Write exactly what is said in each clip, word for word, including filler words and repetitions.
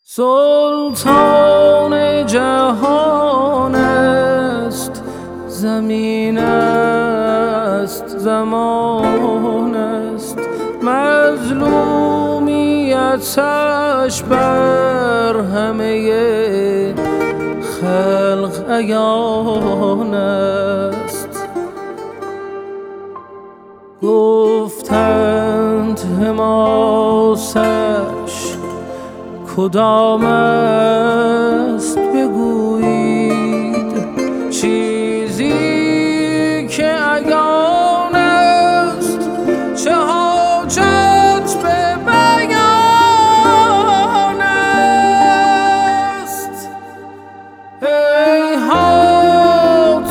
سلطان جهان است، زمین است، زمان است، مظلومیتش بر همه خلق عیان است. گفتند حماسش کدام است بگویید، چیزی که عیان است چه حاجت به بیان است. هیهات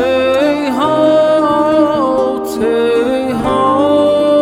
هیهات هیهات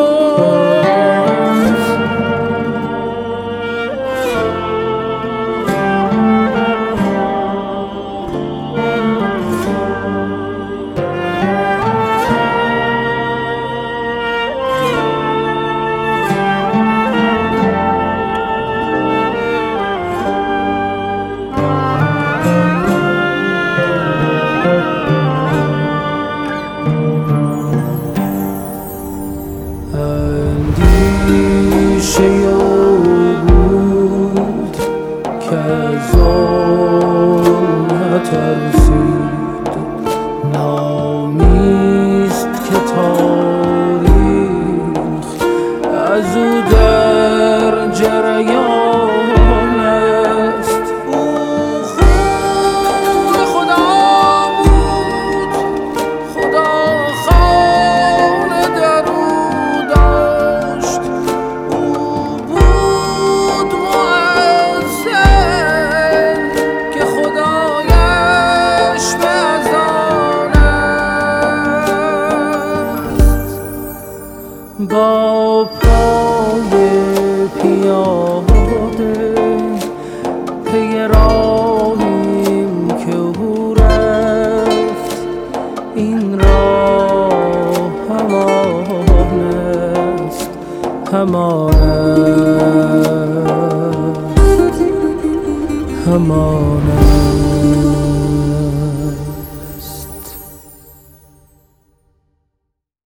اندیشه او بود که از آن نترسید، نامیست که تاریخ از او در جریان است. او خون خدا بود، خدا خوان در او داشت، او بود مؤذن که خدایش به اذان است. با پای پیاده پی راهیم که او رفت، این راه همان است، همان است، همان است.